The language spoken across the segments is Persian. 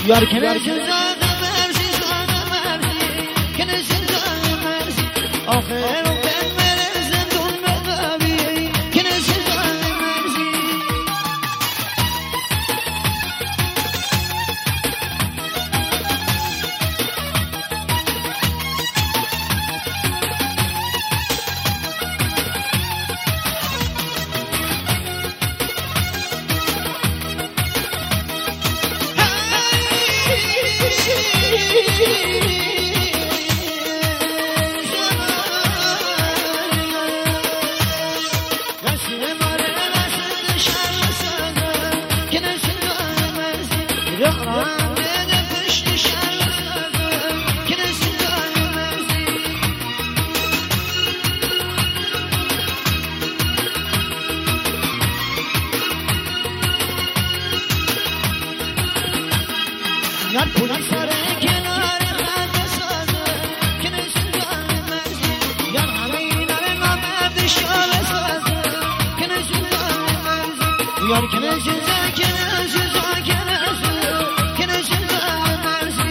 یار کنه جزاد مرزی زاد مرزی کنه جزاد مرزی آخر و بمر زندون ببابی کنه جزاد مرزی یار پولی ساره کنار خنده سازه کنه جزاد مرزی یار همه ایناره نامرد شاله سازه کنه جزاد مرزی یار کنه جزاد کنه جزاد کنه جزاد مرزی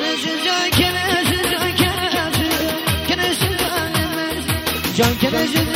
Can